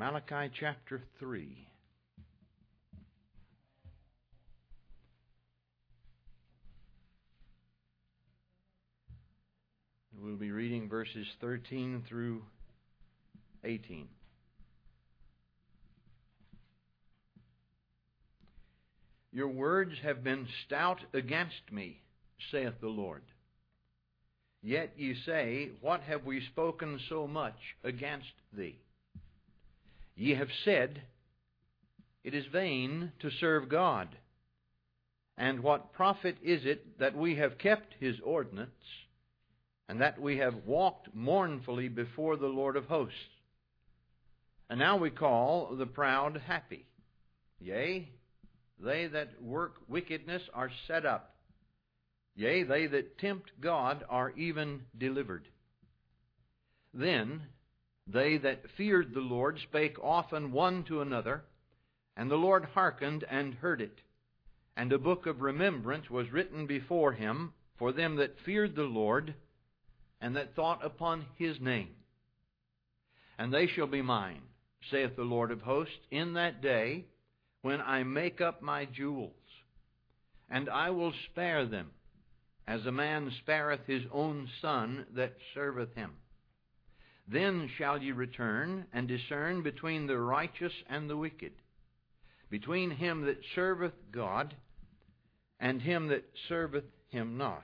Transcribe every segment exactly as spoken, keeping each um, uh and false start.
Malachi chapter three. We'll be reading verses thirteen through eighteen. Your words have been stout against me, saith the Lord. Yet ye say, what have we spoken so much against thee? Ye have said, it is vain to serve God. And what profit is it that we have kept His ordinance, and that we have walked mournfully before the Lord of hosts? And now we call the proud happy. Yea, they that work wickedness are set up. Yea, they that tempt God are even delivered. Then they that feared the Lord spake often one to another, and the Lord hearkened and heard it. And a book of remembrance was written before Him for them that feared the Lord, and that thought upon His name. And they shall be mine, saith the Lord of hosts, in that day when I make up my jewels, and I will spare them, as a man spareth his own son that serveth him. Then shall ye return and discern between the righteous and the wicked, between him that serveth God and him that serveth Him not.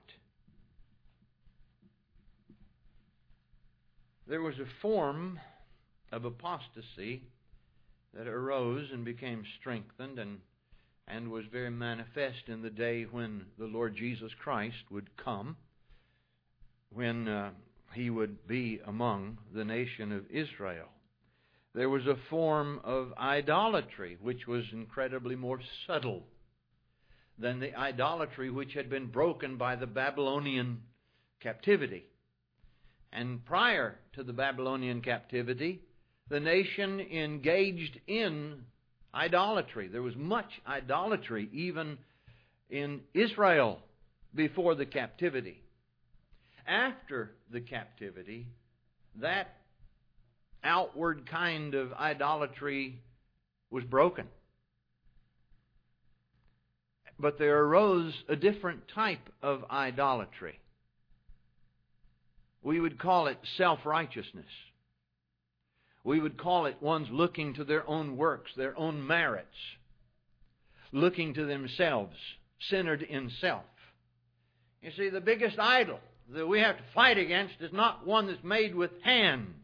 There was a form of apostasy that arose and became strengthened and and was very manifest in the day when the Lord Jesus Christ would come, when uh, He would be among the nation of Israel. There was a form of idolatry which was incredibly more subtle than the idolatry which had been broken by the Babylonian captivity. And prior to the Babylonian captivity, the nation engaged in idolatry. There was much idolatry even in Israel before the captivity. After the captivity, that outward kind of idolatry was broken. But there arose a different type of idolatry. We would call it self-righteousness. We would call it ones looking to their own works, their own merits, looking to themselves, centered in self. You see, the biggest idol that we have to fight against is not one that's made with hands.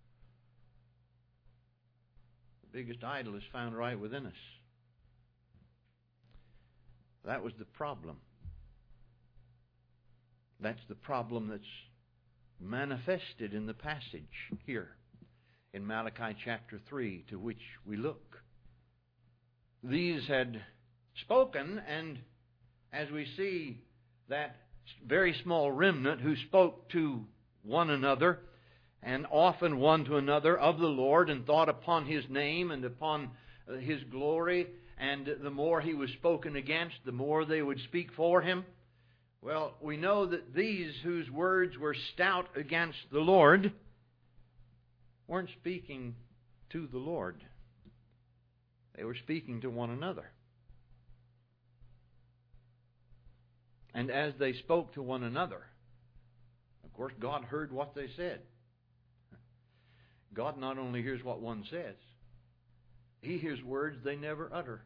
The biggest idol is found right within us. That was the problem. That's the problem that's manifested in the passage here in Malachi chapter three, to which we look. These had spoken, and as we see that very small remnant who spoke to one another, and often one to another, of the Lord, and thought upon His name and upon His glory, and the more He was spoken against, the more they would speak for Him. Well, we know that these whose words were stout against the Lord weren't speaking to the Lord. They were speaking to one another. And as they spoke to one another, of course, God heard what they said. God not only hears what one says, He hears words they never utter.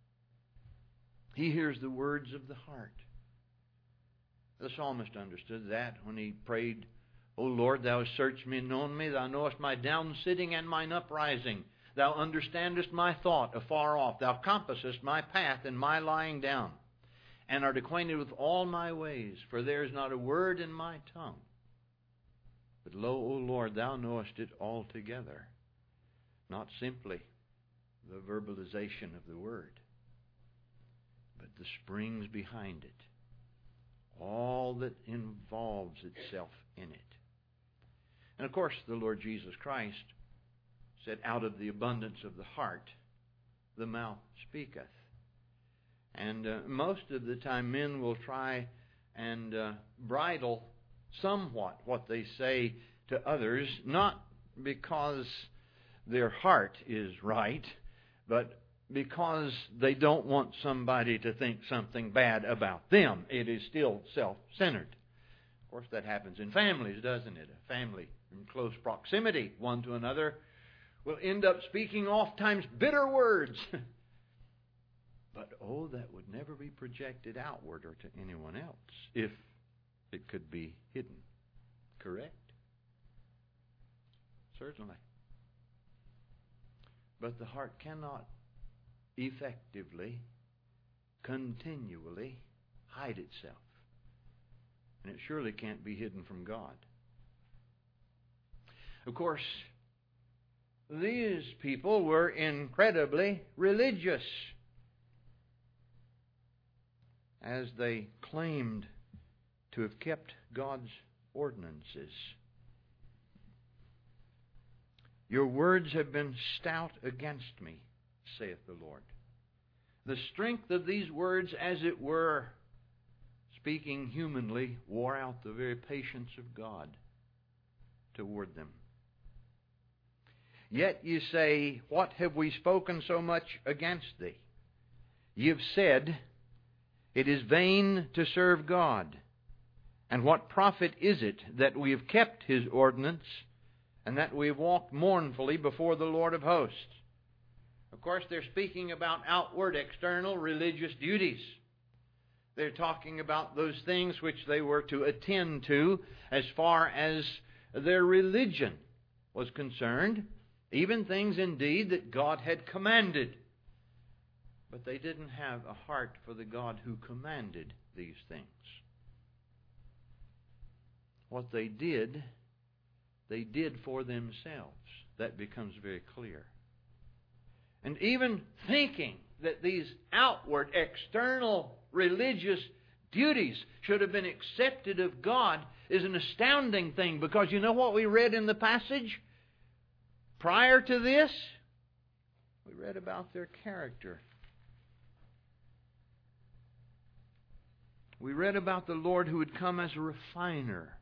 He hears the words of the heart. The psalmist understood that when he prayed, O Lord, Thou hast searched me and known me. Thou knowest my down sitting and mine uprising. Thou understandest my thought afar off. Thou compassest my path and my lying down, and art acquainted with all my ways. For there is not a word in my tongue. But lo, O Lord, Thou knowest it altogether. Not simply the verbalization of the word, but the springs behind it. All that involves itself in it. And of course, the Lord Jesus Christ said, out of the abundance of the heart, the mouth speaketh. And uh, most of the time men will try and uh, bridle somewhat what they say to others, not because their heart is right, but because they don't want somebody to think something bad about them, it is still self-centered. Of course, that happens in families, doesn't it? A family in close proximity, one to another, will end up speaking oftentimes bitter words. But, oh, that would never be projected outward or to anyone else if it could be hidden. Correct? Certainly. But the heart cannot effectively, continually hide itself. And it surely can't be hidden from God. Of course, these people were incredibly religious, as they claimed to have kept God's ordinances. Your words have been stout against me, saith the Lord. The strength of these words, as it were, speaking humanly, wore out the very patience of God toward them. Yet ye say, what have we spoken so much against thee? Ye have said, it is vain to serve God. And what profit is it that we have kept His ordinance, and that we have walked mournfully before the Lord of hosts? Of course, they're speaking about outward, external, religious duties. They're talking about those things which they were to attend to as far as their religion was concerned. Even things, indeed, that God had commanded. But they didn't have a heart for the God who commanded these things. What they did, they did for themselves. That becomes very clear. And even thinking that these outward, external religious duties should have been accepted of God is an astounding thing, because you know what we read in the passage? Prior to this, we read about their character. We read about the Lord who would come as a refiner.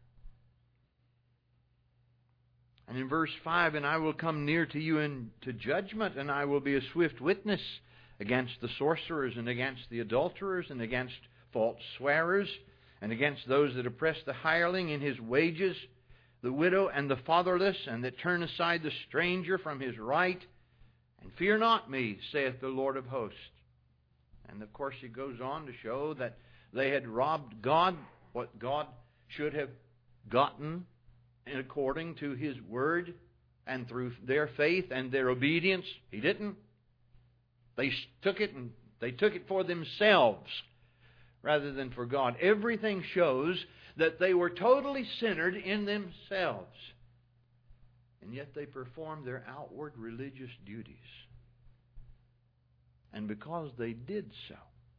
And in verse five, and I will come near to you into judgment, and I will be a swift witness against the sorcerers, and against the adulterers, and against false swearers, and against those that oppress the hireling in his wages, the widow and the fatherless, and that turn aside the stranger from his right. And fear not me, saith the Lord of hosts. And of course he goes on to show that they had robbed God, what God should have gotten according to His Word, and through their faith and their obedience. He didn't. They took it and they took it for themselves rather than for God. Everything shows that they were totally centered in themselves. And yet they performed their outward religious duties. And because they did so,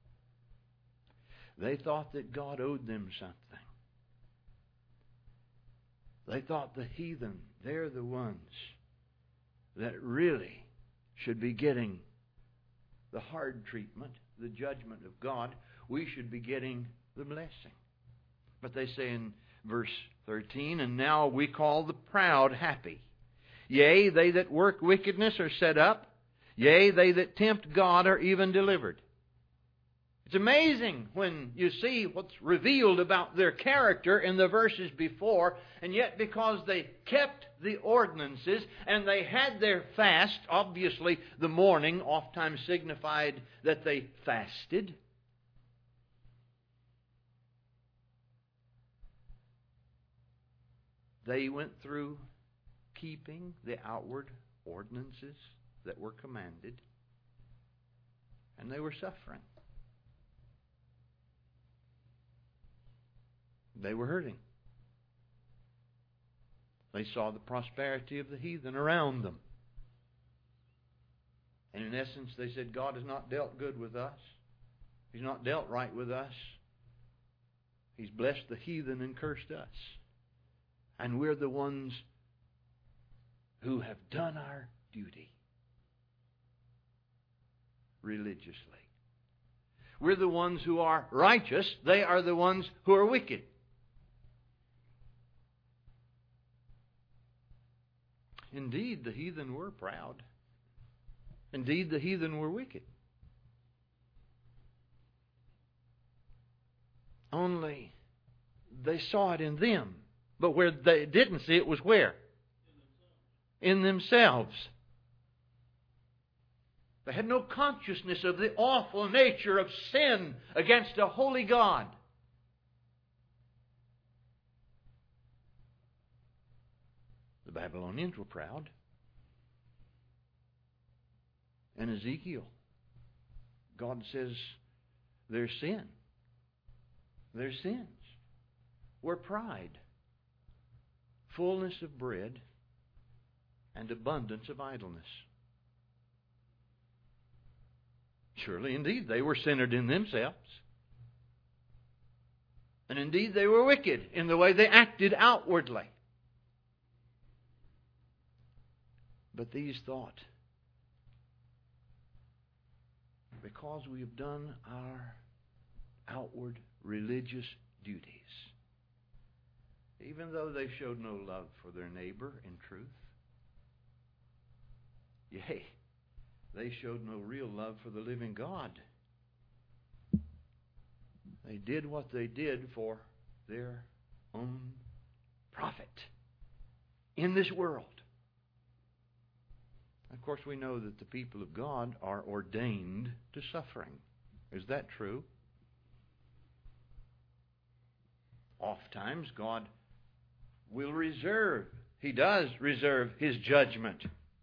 they thought that God owed them something. They thought the heathen, they're the ones that really should be getting the hard treatment, the judgment of God. We should be getting the blessing. But they say in verse thirteen, and now we call the proud happy. Yea, they that work wickedness are set up. Yea, they that tempt God are even delivered. It's amazing when you see what's revealed about their character in the verses before, and yet because they kept the ordinances and they had their fast, obviously the mourning oftentimes signified that they fasted. They went through keeping the outward ordinances that were commanded, and they were suffering. They were hurting. They saw the prosperity of the heathen around them. And in essence, they said, God has not dealt good with us. He's not dealt right with us. He's blessed the heathen and cursed us. And we're the ones who have done our duty religiously. We're the ones who are righteous. They are the ones who are wicked. indeed, the heathen were proud. Indeed, the heathen were wicked. Only they saw it in them. But where they didn't see it was where? In themselves. They had no consciousness of the awful nature of sin against a holy God. The Babylonians were proud. And Ezekiel, God says their sin, their sins were pride, fullness of bread, and abundance of idleness. Surely, indeed, they were centered in themselves. And indeed, they were wicked in the way they acted outwardly. But these thought, because we have done our outward religious duties, even though they showed no love for their neighbor in truth, yea, they showed no real love for the living God. They did what they did for their own profit in this world. Of course, we know that the people of God are ordained to suffering. Is that true? Oftentimes, God will reserve, He does reserve His judgment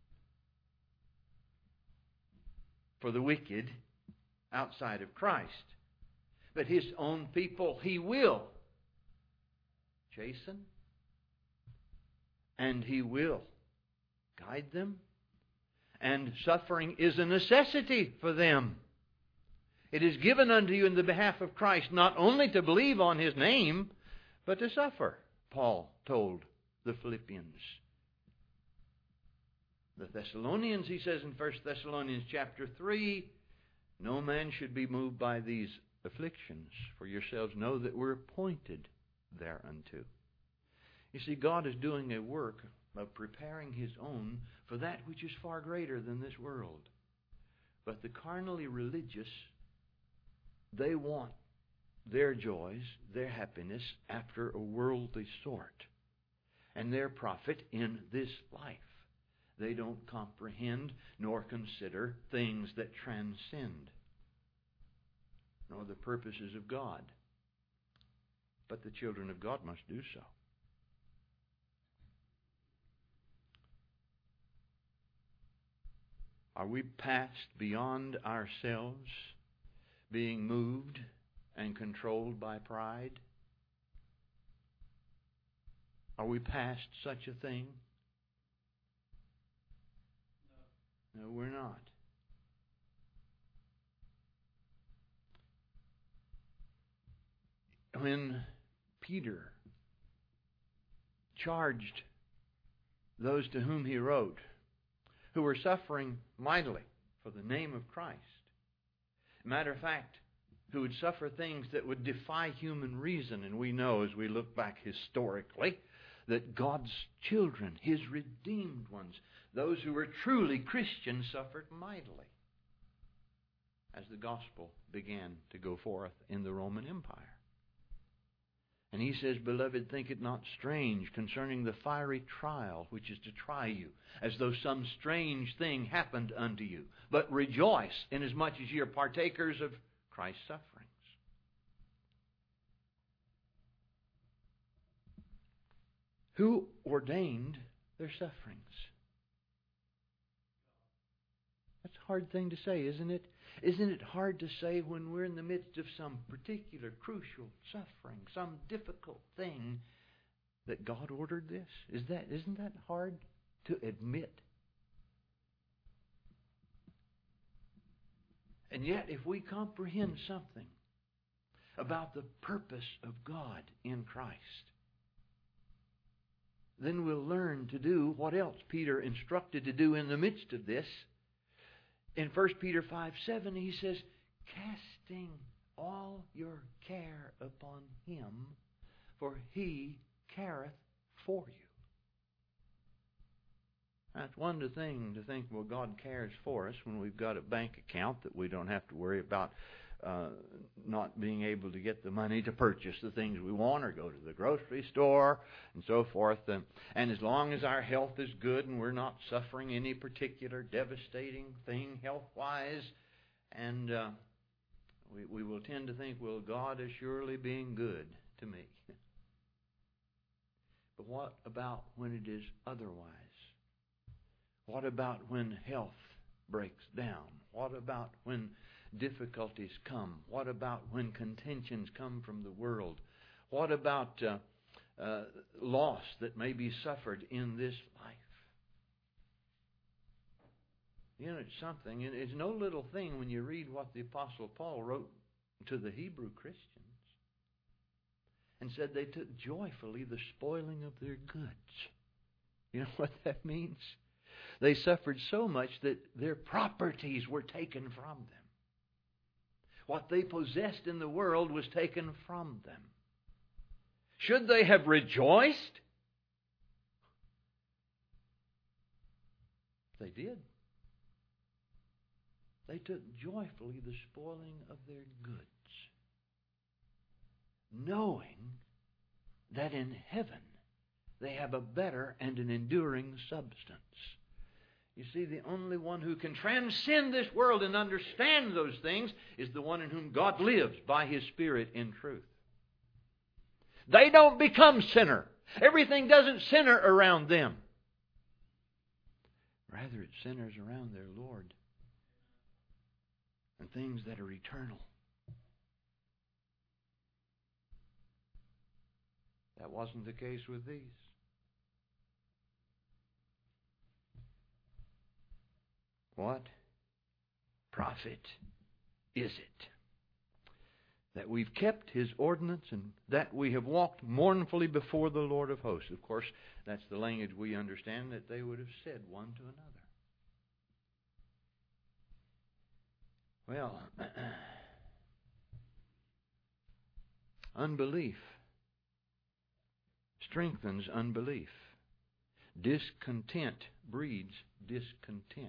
for the wicked outside of Christ. But His own people He will chasten, and He will guide them. And suffering is a necessity for them. It is given unto you in the behalf of Christ not only to believe on His name, but to suffer, Paul told the Philippians. The Thessalonians, he says in First Thessalonians chapter three, no man should be moved by these afflictions, for yourselves know that we're appointed thereunto. You see, God is doing a work of preparing His own for that which is far greater than this world. But the carnally religious, they want their joys, their happiness after a worldly sort, and their profit in this life. They don't comprehend nor consider things that transcend, nor the purposes of God. But the children of God must do so. Are we passed beyond ourselves, being moved and controlled by pride? Are we past such a thing? No, no we're not. When Peter charged those to whom he wrote, who were suffering mightily for the name of Christ. Matter of fact, who would suffer things that would defy human reason. And we know, as we look back historically, that God's children, His redeemed ones, those who were truly Christians, suffered mightily as the gospel began to go forth in the Roman Empire. And he says, Beloved, think it not strange concerning the fiery trial which is to try you, as though some strange thing happened unto you. But rejoice, inasmuch as ye are partakers of Christ's sufferings. Who ordained their sufferings? That's a hard thing to say, isn't it? Isn't it hard to say when we're in the midst of some particular crucial suffering, some difficult thing, that God ordered this? Is that, isn't that hard to admit? And yet, if we comprehend something about the purpose of God in Christ, then we'll learn to do what else Peter instructed to do in the midst of this. In First Peter five seven, he says, casting all your care upon Him, for He careth for you. That's one thing to think, well, God cares for us when we've got a bank account that we don't have to worry about uh, not being able to get the money to purchase the things we want or go to the grocery store and so forth. And, and as long as our health is good and we're not suffering any particular devastating thing health-wise, and uh, we, we will tend to think, well, God is surely being good to me. But what about when it is otherwise? What about when health breaks down? What about when difficulties come? What about when contentions come from the world? What about uh, uh, loss that may be suffered in this life? You know, it's something. It's no little thing when you read what the Apostle Paul wrote to the Hebrew Christians and said they took joyfully the spoiling of their goods. You know what that means? They suffered so much that their properties were taken from them. What they possessed in the world was taken from them. Should they have rejoiced? They did. They took joyfully the spoiling of their goods, knowing that in heaven they have a better and an enduring substance. You see, the only one who can transcend this world and understand those things is the one in whom God lives by His Spirit in truth. They don't become sinner. Everything doesn't center around them. Rather, it centers around their Lord and things that are eternal. That wasn't the case with these. What profit is it that we've kept His ordinance and that we have walked mournfully before the Lord of hosts? Of course, that's the language we understand that they would have said one to another. Well, unbelief strengthens unbelief. Discontent breeds discontent.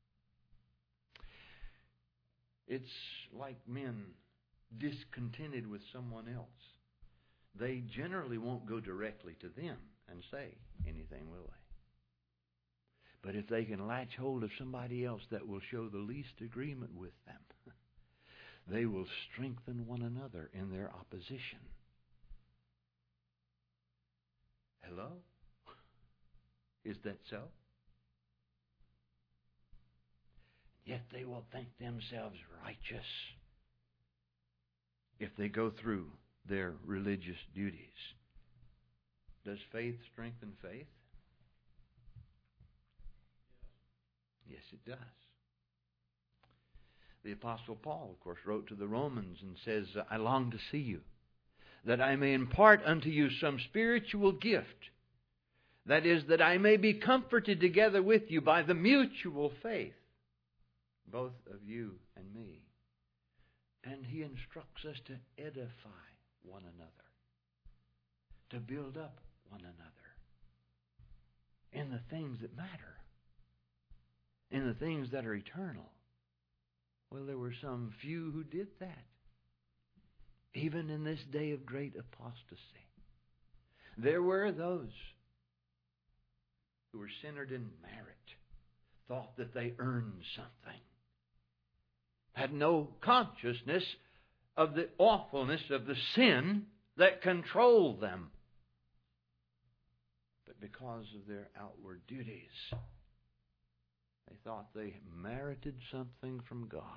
It's like men discontented with someone else. They generally won't go directly to them and say anything, will they? But if they can latch hold of somebody else that will show the least agreement with them, they will strengthen one another in their opposition. Hello? Is that so? Yet they will think themselves righteous if they go through their religious duties. Does faith strengthen faith? Yes, it does. The Apostle Paul, of course, wrote to the Romans and says, I long to see you, that I may impart unto you some spiritual gift. That is, that I may be comforted together with you by the mutual faith, both of you and me. And he instructs us to edify one another, to build up one another in the things that matter, in the things that are eternal. Well, there were some few who did that, even in this day of great apostasy. There were those who were centered in merit, thought that they earned something, had no consciousness of the awfulness of the sin that controlled them. But because of their outward duties, they thought they merited something from God.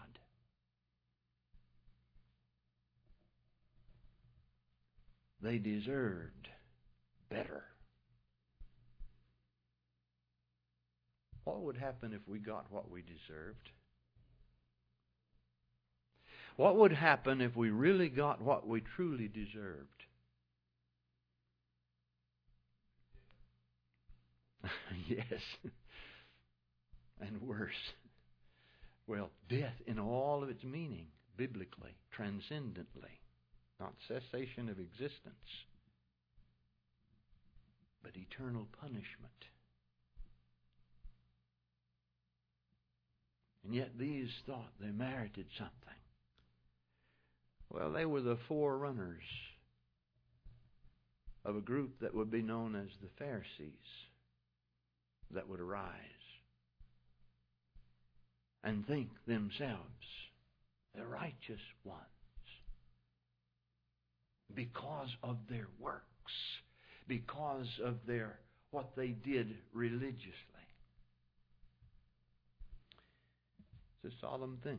They deserved better. What would happen if we got what we deserved? What would happen if we really got what we truly deserved? Yes. And worse. Well, death in all of its meaning, biblically, transcendently. Not cessation of existence, but eternal punishment. And yet these thought they merited something. Well, they were the forerunners of a group that would be known as the Pharisees that would arise and think themselves the righteous ones because of their works, because of their what they did religiously. It's a solemn thing.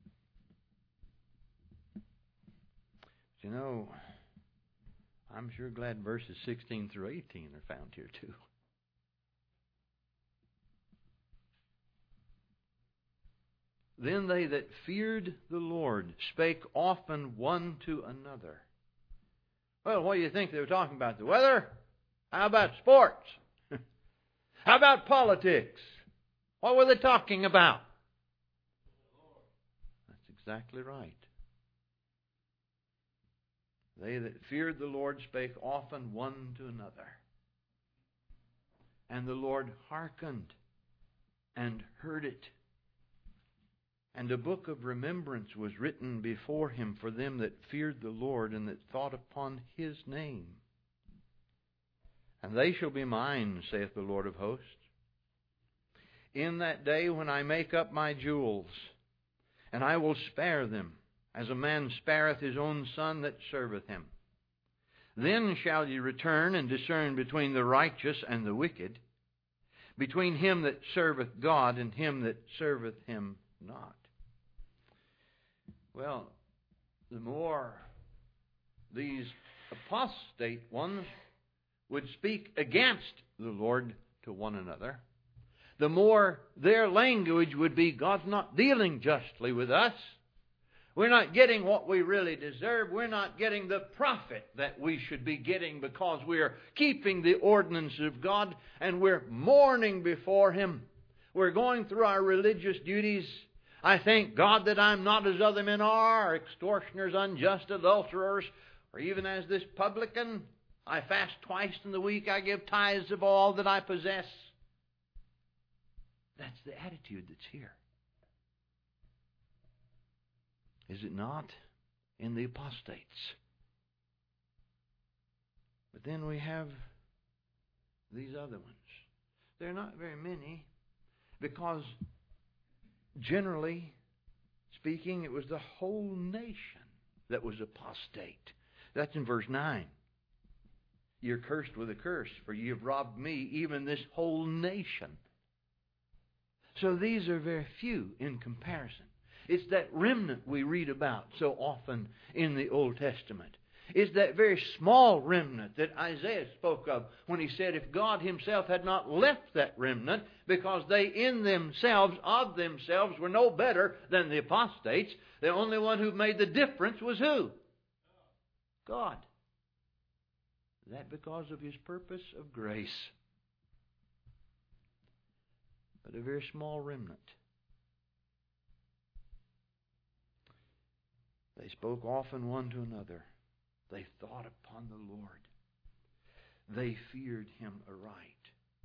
But you know, I'm sure glad verses sixteen through eighteen are found here too. Then they that feared the Lord spake often one to another. Well, what do you think they were talking about? The weather? How about sports? How about politics? What were they talking about? That's exactly right. They that feared the Lord spake often one to another. And the Lord hearkened and heard it. And a book of remembrance was written before him for them that feared the Lord and that thought upon his name. And they shall be mine, saith the Lord of hosts, in that day when I make up my jewels, and I will spare them, as a man spareth his own son that serveth him. Then shall ye return and discern between the righteous and the wicked, between him that serveth God and him that serveth him not. Well, the more these apostate ones would speak against the Lord to one another, the more their language would be, God's not dealing justly with us. We're not getting what we really deserve. We're not getting the profit that we should be getting because we're keeping the ordinances of God and we're mourning before Him. We're going through our religious duties. I thank God that I'm not as other men are, extortioners, unjust, adulterers, or even as this publican. I fast twice in the week. I give tithes of all that I possess. That's the attitude that's here. Is it not? In the apostates. But then we have these other ones. They're not very many because generally speaking, it was the whole nation that was apostate. That's in verse nine. You're cursed with a curse, for you have robbed me, even this whole nation. So these are very few in comparison. It's that remnant we read about so often in the Old Testament. It's that very small remnant that Isaiah spoke of when he said if God Himself had not left that remnant, because they in themselves, of themselves, were no better than the apostates, the only one who made the difference was who? God. Is that because of His purpose of grace? But a very small remnant. They spoke often one to another. They thought upon the Lord. They feared Him aright.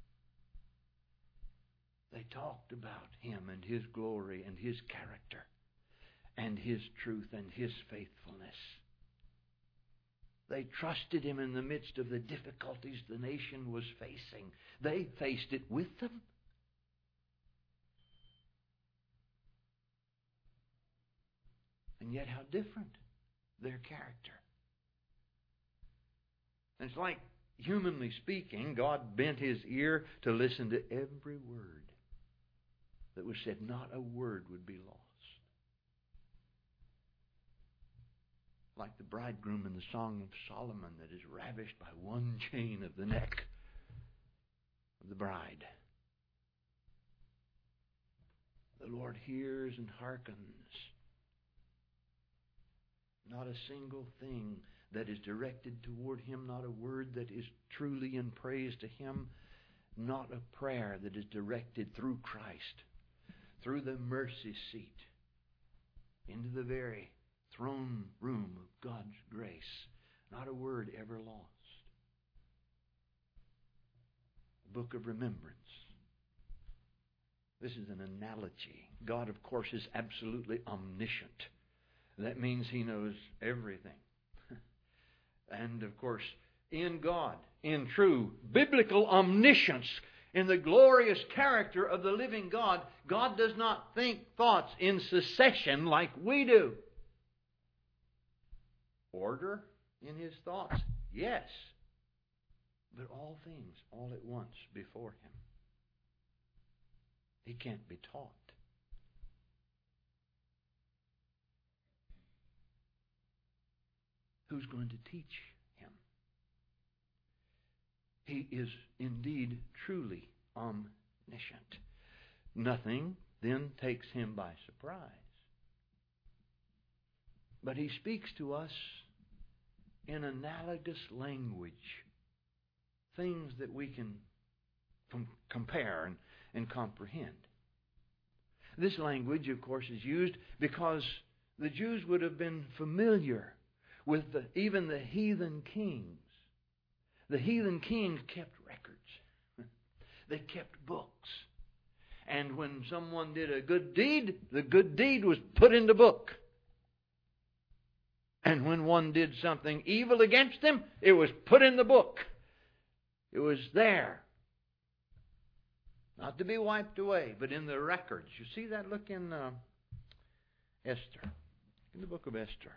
They talked about Him and His glory and His character and His truth and His faithfulness. They trusted Him in the midst of the difficulties the nation was facing. They faced it with them. And yet how different their character. And it's like, humanly speaking, God bent His ear to listen to every word that was said. Not a word would be lost. Like the bridegroom in the Song of Solomon that is ravished by one chain of the neck of the bride. The Lord hears and hearkens. Not a single thing that is directed toward Him, not a word that is truly in praise to Him, not a prayer that is directed through Christ, through the mercy seat, into the very throne room of God's grace. Not a word ever lost. A book of remembrance. This is an analogy. God, of course, is absolutely omniscient. That means He knows everything. And, of course, in God, in true biblical omniscience, in the glorious character of the living God, God does not think thoughts in succession like we do. Order in His thoughts? Yes. But all things, all at once, before Him. He can't be taught. Who's going to teach Him? He is indeed truly omniscient. Nothing then takes Him by surprise. But He speaks to us in analogous language. Things that we can com- compare and, and comprehend. This language, of course, is used because the Jews would have been familiar with the, even the heathen kings. The heathen kings kept records. They kept books. And when someone did a good deed, the good deed was put in the book. And when one did something evil against them, it was put in the book. It was there. Not to be wiped away, but in the records. You see that? Look in uh, Esther. In the book of Esther.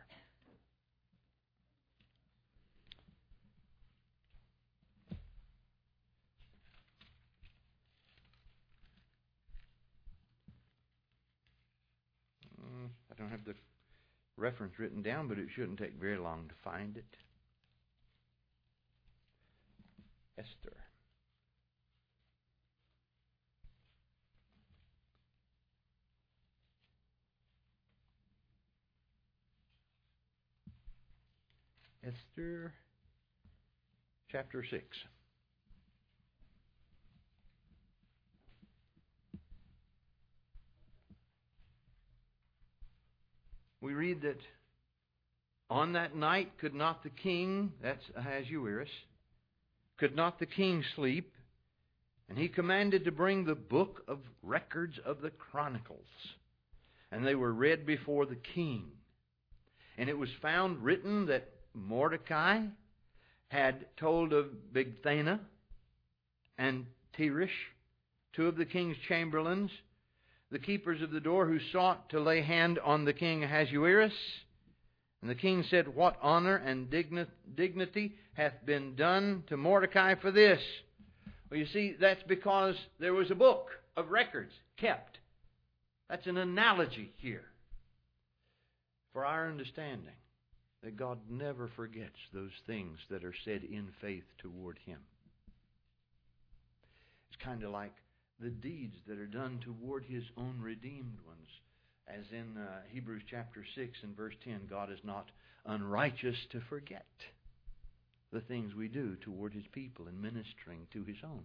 Mm, I don't have the reference written down, but it shouldn't take very long to find it. Esther. Esther chapter six. We read that on that night could not the king, that's Ahasuerus, could not the king sleep, and he commanded to bring the book of records of the Chronicles. And they were read before the king. And it was found written that Mordecai had told of Bigthana and Teresh, two of the king's chamberlains, the keepers of the door, who sought to lay hand on the king Ahasuerus. And the king said, "What honor and dignity hath been done to Mordecai for this?" Well, you see, that's because there was a book of records kept. That's an analogy here for our understanding that God never forgets those things that are said in faith toward Him. It's kind of like the deeds that are done toward His own redeemed ones. As in uh, Hebrews chapter six and verse ten, God is not unrighteous to forget the things we do toward His people in ministering to His own.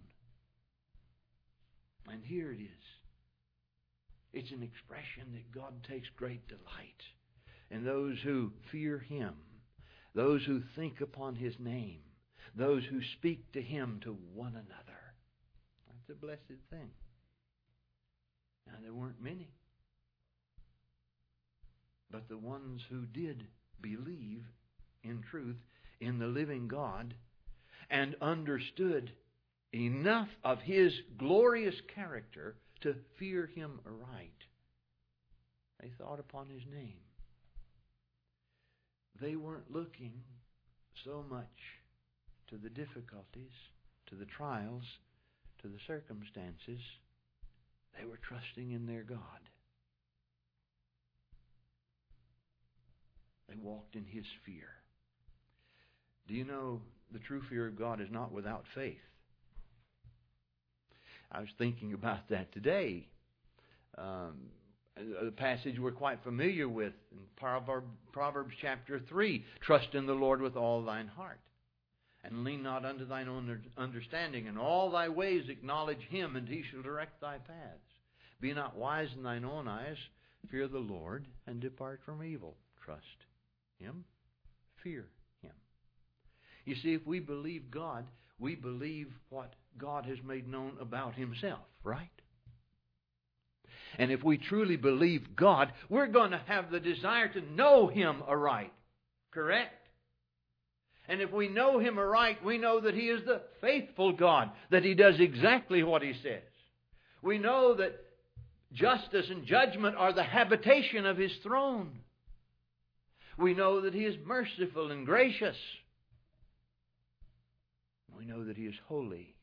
And here it is. It's an expression that God takes great delight in those who fear Him, those who think upon His name, those who speak to Him to one another. That's a blessed thing. Now, there weren't many. But the ones who did believe in truth in the living God and understood enough of His glorious character to fear Him aright, they thought upon His name. They weren't looking so much to the difficulties, to the trials, to the circumstances. They were trusting in their God. They walked in His fear. Do you know the true fear of God is not without faith? I was thinking about that today. Um, a passage we're quite familiar with in Proverbs chapter three. Trust in the Lord with all thine heart, and lean not unto thine own understanding. In all thy ways acknowledge Him, and He shall direct thy paths. Be not wise in thine own eyes. Fear the Lord, and depart from evil. Trust Him. Fear Him. You see, if we believe God, we believe what God has made known about Himself, right? And if we truly believe God, we're going to have the desire to know Him aright. Correct? And if we know Him aright, we know that He is the faithful God, that He does exactly what He says. We know that justice and judgment are the habitation of His throne. We know that He is merciful and gracious. We know that He is holy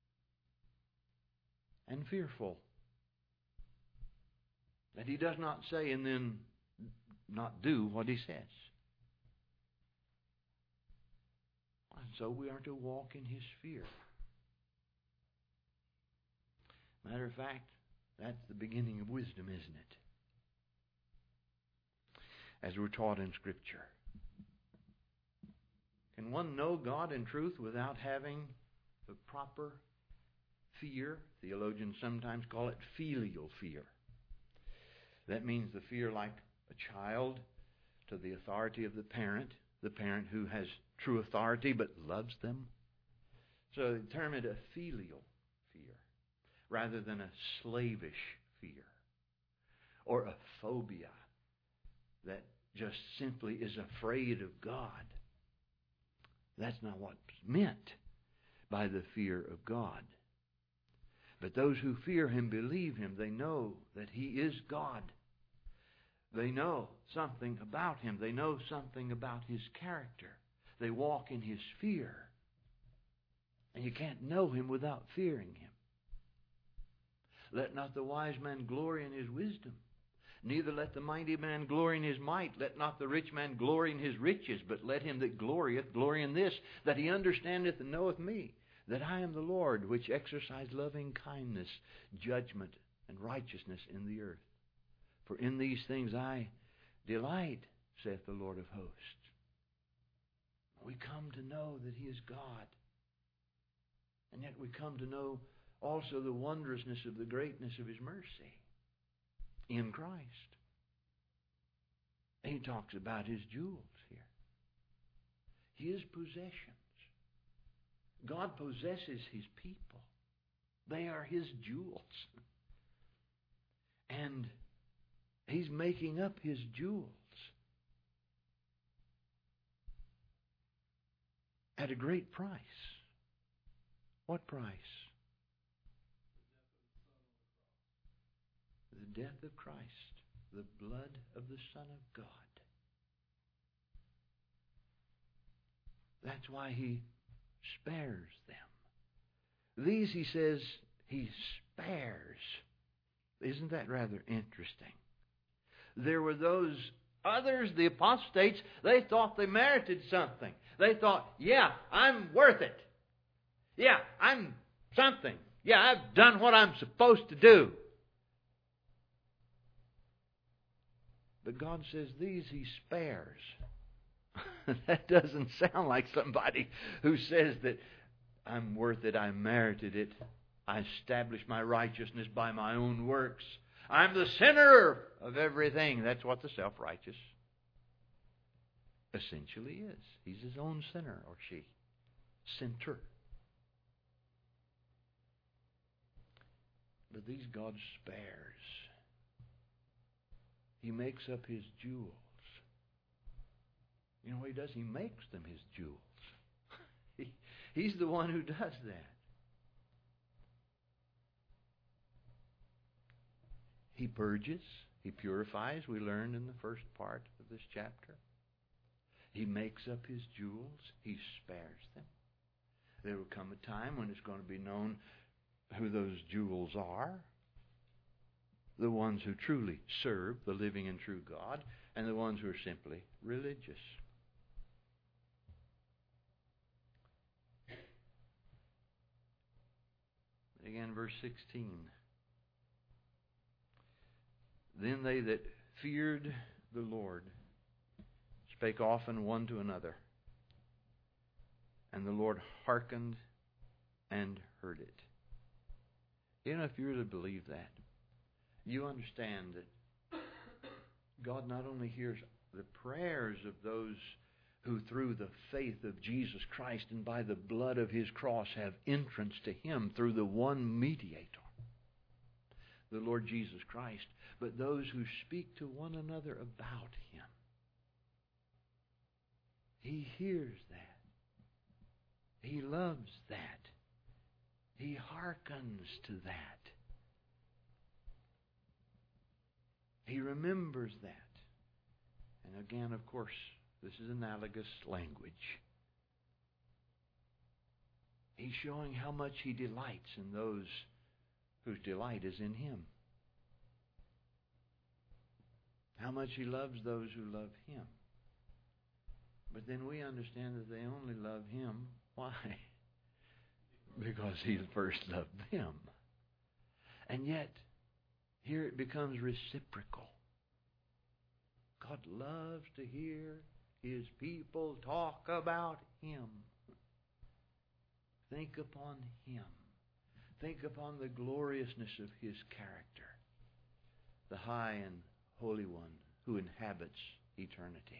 and fearful. That He does not say and then not do what He says. And so we are to walk in His fear. Matter of fact, that's the beginning of wisdom, isn't it? As we're taught in Scripture. Can one know God in truth without having the proper fear? Theologians sometimes call it filial fear. That means the fear like a child to the authority of the parent, the parent who has true authority but loves them. So they term it a filial fear rather than a slavish fear or a phobia that just simply is afraid of God. That's not what's meant by the fear of God. But those who fear Him believe Him. They know that He is God. They know something about Him. They know something about His character. They walk in His fear. And you can't know Him without fearing Him. Let not the wise man glory in his wisdom, neither let the mighty man glory in his might. Let not the rich man glory in his riches, but let him that glorieth glory in this, that he understandeth and knoweth me, that I am the Lord, which exercise loving kindness, judgment, and righteousness in the earth. For in these things I delight, saith the Lord of hosts. We come to know that He is God. And yet we come to know also the wondrousness of the greatness of His mercy in Christ. And He talks about His jewels here. His possessions. God possesses His people. They are His jewels. And He's making up His jewels at a great price. What price? The death of Christ, the blood of the Son of God. That's why He spares them. These, He says, He spares. Isn't that rather interesting? There were those others, the apostates, they thought they merited something. They thought, yeah, I'm worth it. Yeah, I'm something. Yeah, I've done what I'm supposed to do. But God says these He spares. That doesn't sound like somebody who says that I'm worth it, I merited it, I established my righteousness by my own works. I'm the sinner of everything. That's what the self-righteous essentially is. He's his own sinner, or she. Sinner. But these God spares. He makes up His jewels. You know what He does? He makes them His jewels. he, he's the one who does that. He purges. He purifies. We learned in the first part of this chapter. He makes up His jewels. He spares them. There will come a time when it's going to be known who those jewels are. The ones who truly serve the living and true God, and the ones who are simply religious. Again, verse sixteen. Then they that feared the Lord spake often one to another, and the Lord hearkened and heard it. You know, if you really believe that, you understand that God not only hears the prayers of those who through the faith of Jesus Christ and by the blood of His cross have entrance to Him through the one mediator. the Lord Jesus Christ, but those who speak to one another about Him. He hears that. He loves that. He hearkens to that. He remembers that. And again, of course, this is analogous language. He's showing how much He delights in those whose delight is in Him. How much He loves those who love Him. But then we understand that they only love Him. Why? Because He first loved them. And yet, here it becomes reciprocal. God loves to hear His people talk about Him. Think upon Him. Think upon the gloriousness of His character, the high and holy one who inhabits eternity.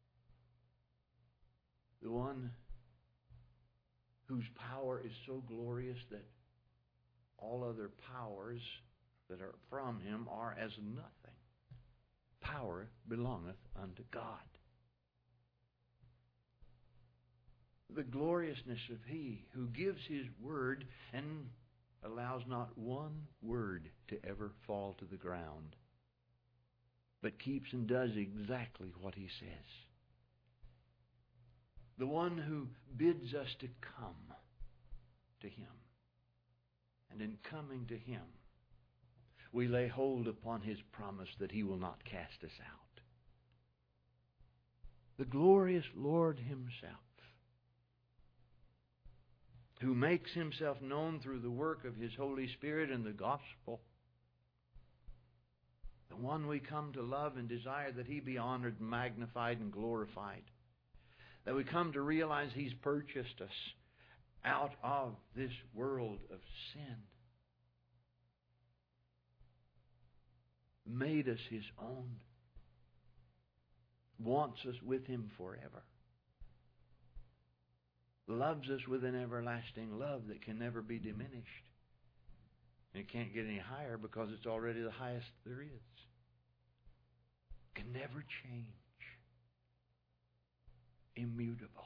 The one whose power is so glorious that all other powers that are from Him are as nothing. Power belongeth unto God. The gloriousness of He who gives His word and allows not one word to ever fall to the ground, but keeps and does exactly what He says. The one who bids us to come to Him. And in coming to Him, we lay hold upon His promise that He will not cast us out. The glorious Lord Himself, who makes Himself known through the work of His Holy Spirit and the gospel, the one we come to love and desire that He be honored, magnified, and glorified, that we come to realize He's purchased us out of this world of sin, made us His own, wants us with Him forever, loves us with an everlasting love that can never be diminished. And it can't get any higher because it's already the highest there is. Can never change. Immutable.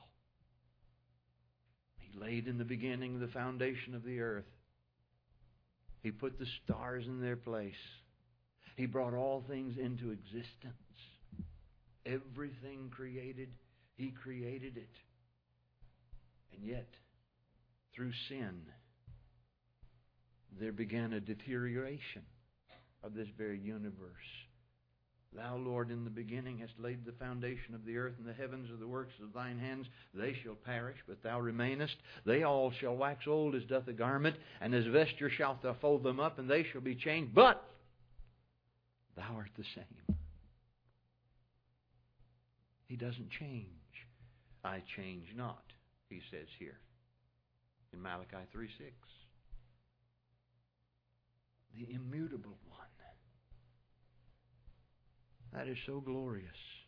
He laid in the beginning the foundation of the earth. He put the stars in their place. He brought all things into existence. Everything created, He created it. And yet, through sin, there began a deterioration of this very universe. Thou, Lord, in the beginning hast laid the foundation of the earth, and the heavens are the works of Thine hands. They shall perish, but Thou remainest. They all shall wax old as doth a garment, and as vesture shalt Thou fold them up, and they shall be changed. But Thou art the same. He doesn't change. I change not, He says here in Malachi three six. The immutable one. That is so glorious.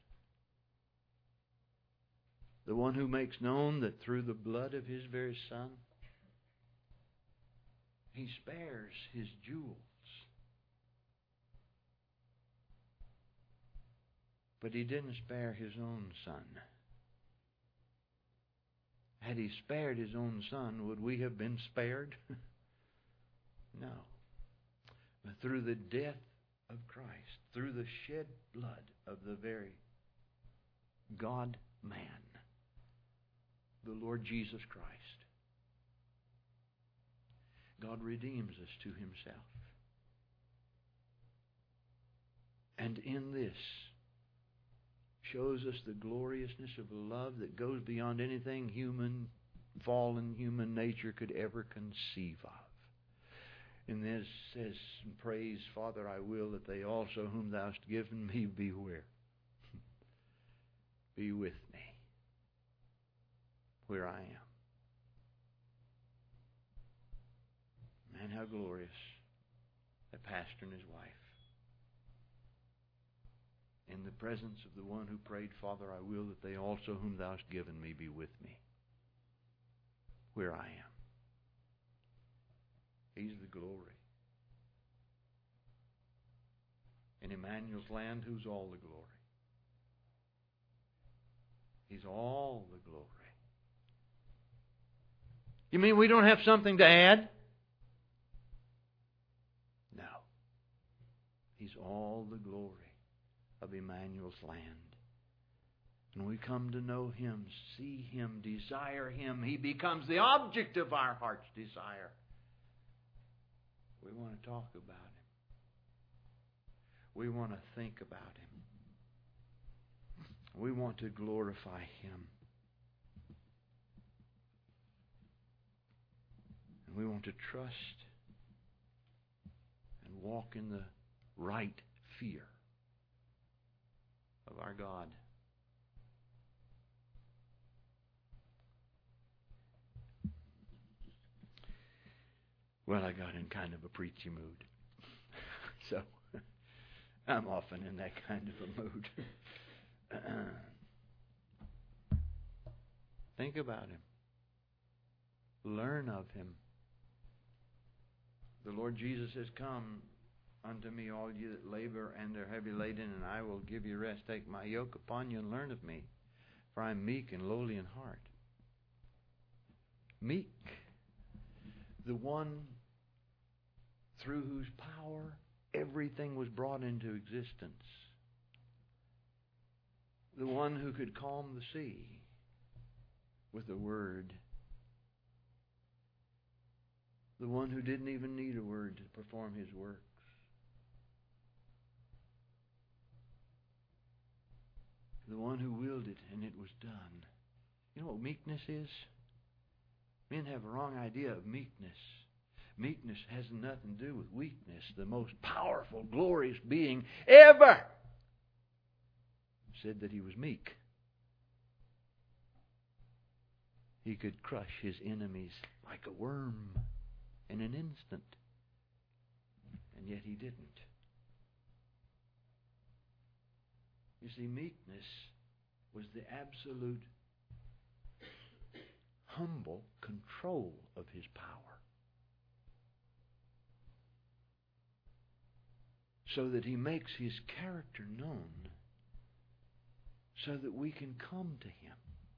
The one who makes known that through the blood of His very Son, He spares His jewels. But He didn't spare His own Son. Had He spared His own Son, would we have been spared? No. But through the death of Christ, through the shed blood of the very God-man, the Lord Jesus Christ, God redeems us to Himself. And in this shows us the gloriousness of a love that goes beyond anything human, fallen human nature could ever conceive of. And this says, praise, Father, I will that they also whom Thou hast given me be where? Be with me where I am. Man, how glorious. A pastor and his wife. In the presence of the one who prayed, Father, I will that they also whom Thou hast given me be with me where I am. He's the glory. In Emmanuel's land, who's all the glory? He's all the glory. You mean we don't have something to add? No. He's all the glory of Emmanuel's land. And we come to know Him, see Him, desire Him. He becomes the object of our heart's desire. We want to talk about Him. We want to think about Him. We want to glorify Him. And we want to trust and walk in the right fear of our God. Well, I got in kind of a preachy mood. So, I'm often in that kind of a mood. Think about Him. Learn of Him. The Lord Jesus has come unto me, all you that labor and are heavy laden, and I will give you rest. Take my yoke upon you and learn of me, for I am meek and lowly in heart. Meek. The one through whose power everything was brought into existence. The one who could calm the sea with a word. The one who didn't even need a word to perform His works. The one who willed it and it was done. You know what meekness is? Men have a wrong idea of meekness. Meekness has nothing to do with weakness. The most powerful, glorious being ever said that He was meek. He could crush His enemies like a worm in an instant. And yet He didn't. You see, meekness was the absolute humble control of His power. So that He makes His character known, so that we can come to Him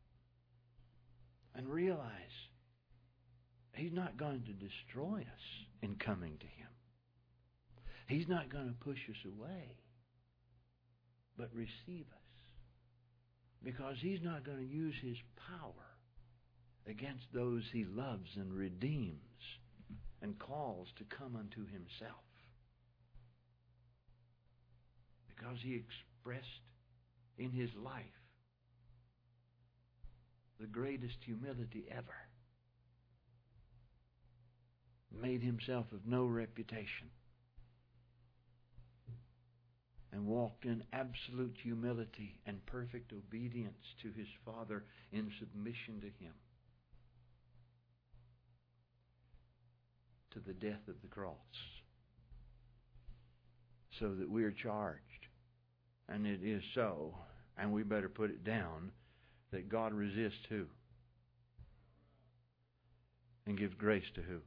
and realize He's not going to destroy us in coming to Him. He's not going to push us away, but receive us. Because He's not going to use His power against those He loves and redeems and calls to come unto Himself. Because He expressed in His life the greatest humility ever. Made Himself of no reputation. And walked in absolute humility and perfect obedience to His Father in submission to Him. To the death of the cross. So that we are charged. And it is so, and we better put it down, that God resists who? And gives grace to who?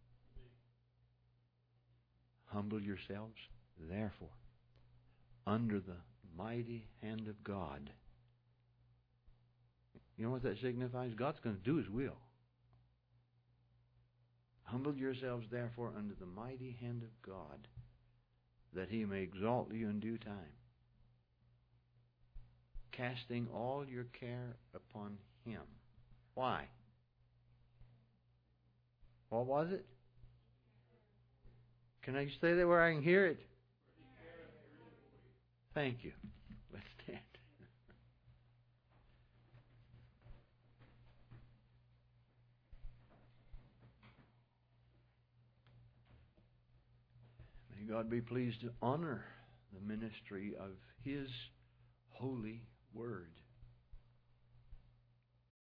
Humble yourselves, therefore, under the mighty hand of God. You know what that signifies? God's going to do His will. Humble yourselves, therefore, under the mighty hand of God, that He may exalt you in due time. Casting all your care upon Him. Why? What was it? Can I say that where I can hear it? Thank you. Let's stand. May God be pleased to honor the ministry of His holy Word.